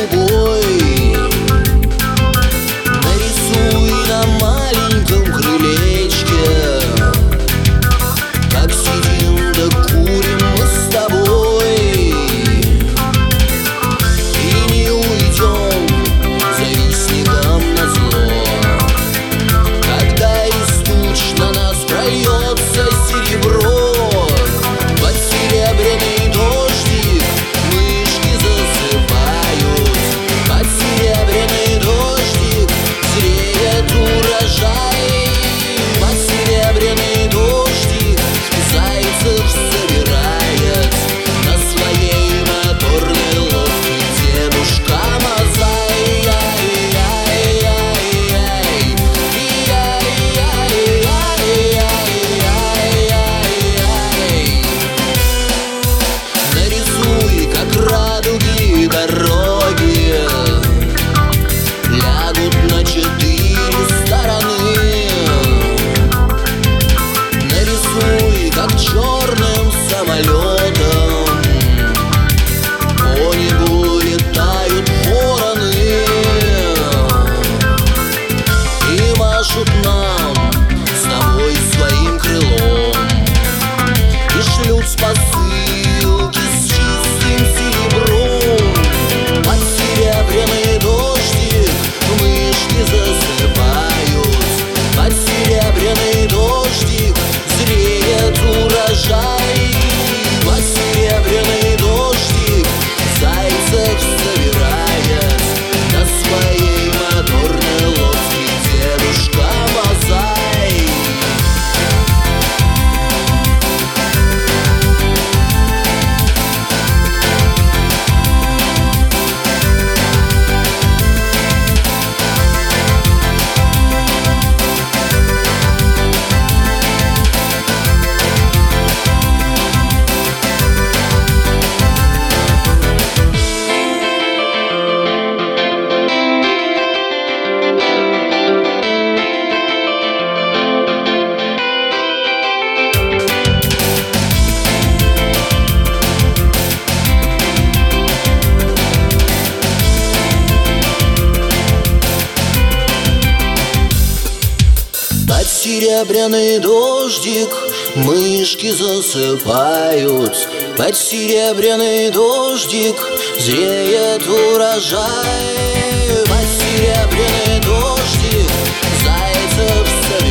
голубой. Нарисуй на маленьком крылечке, как сидим да курим мы с тобой. И не уйдем завистникам назло, когда из туч на нас прольется серебро. Под серебряный дождик мышки засыпают, под серебряный дождик зреет урожай. Под серебряный дождик зайцев собирает на своей моторной лодке дедушка Мазай. Нарисуй, как радуги дороги лягут на 4 стороны. Нарисуй, как черным самолетом по небу летают вороны и машут нам с тобой своим крылом, и шлют посылки с чистым серебром. Под серебряный дождик мышки засыпают, под серебряный дождик зреет урожай. Под серебряный дождик зайцев собирает на своей моторной лодке дедушка Мазай. Под серебряный дождик мышки засыпают, под серебряный дождик зреет урожай. Под серебряный дождик зайцев собирает